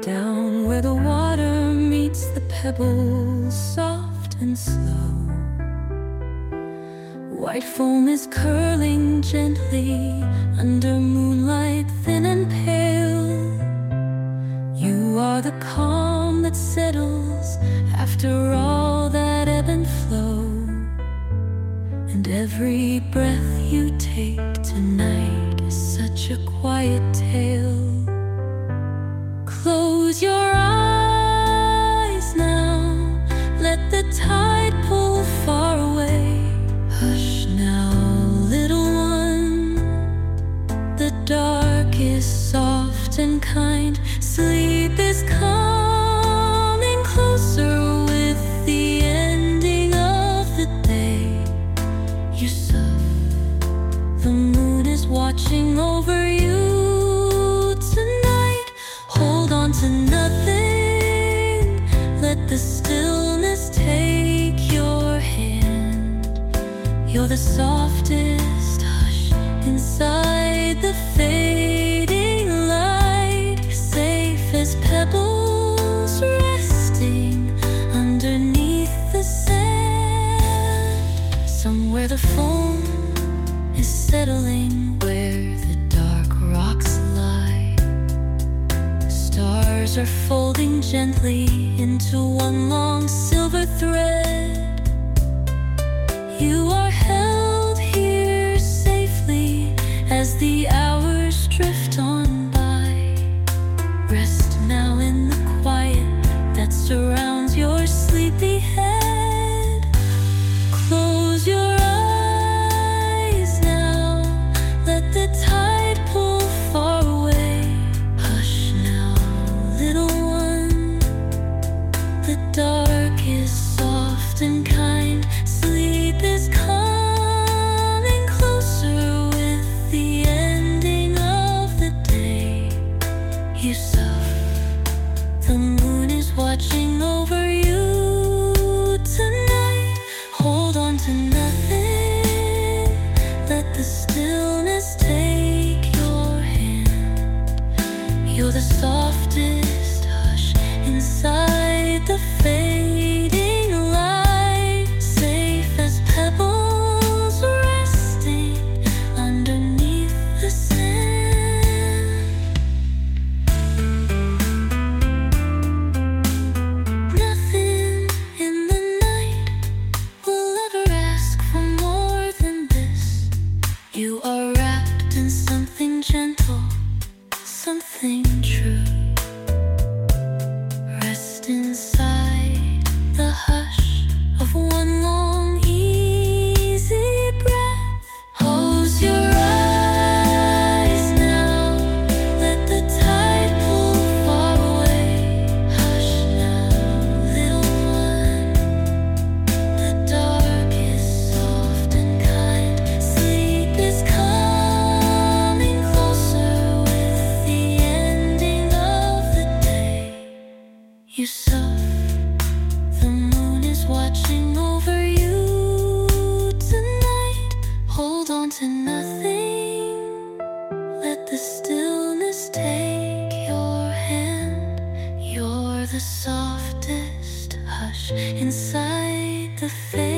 Down where the water meets the pebbles, soft and slow, white foam is curling gently under moonlight thin and pale. You are the calm that settles after all that ebb and flow, and every breath you take tonight is such a quiet tale. Close your eyes now, let the tide pull far away. Hush now, little one, the dark is soft and kind. Sleep is coming closer with the ending of the day. Yusuf, the moon is watching over you tonight. Hold on to nothing, let the stillness take your hand. You're the softest hush inside the fading light, safe as pebbles resting underneath the sand. Somewhere the foam is settling where the dark rocks lie. Stars are folding gently into one long silver thread. You are held here safely as the hours drift on by. Rest now in the quiet that surrounds your sleepy head. Close your eyes now, let the tide pull far away. Hush now, little one, the dark is soft and kind. Sleep is coming closer with the ending of the day. Yusuf, the moon is watching over you tonight. Hold on to nothing, let the stillness take your hand. You're the softest hush inside the fading light, safe as pebbles resting underneath the sand. Nothing in the night will ever ask for more than this. You are wrapped in something gentle, something true. Rest inside the hush of one long easy breath. Close your eyes now, let the tide pull far away. Hush now, little one, the dark is soft and kind. Sleep is coming closer with the ending of the day. Yusuf, the moon is watching over you tonight. Hold on to nothing, let the stillness take your hand. You're the softest hush inside the face.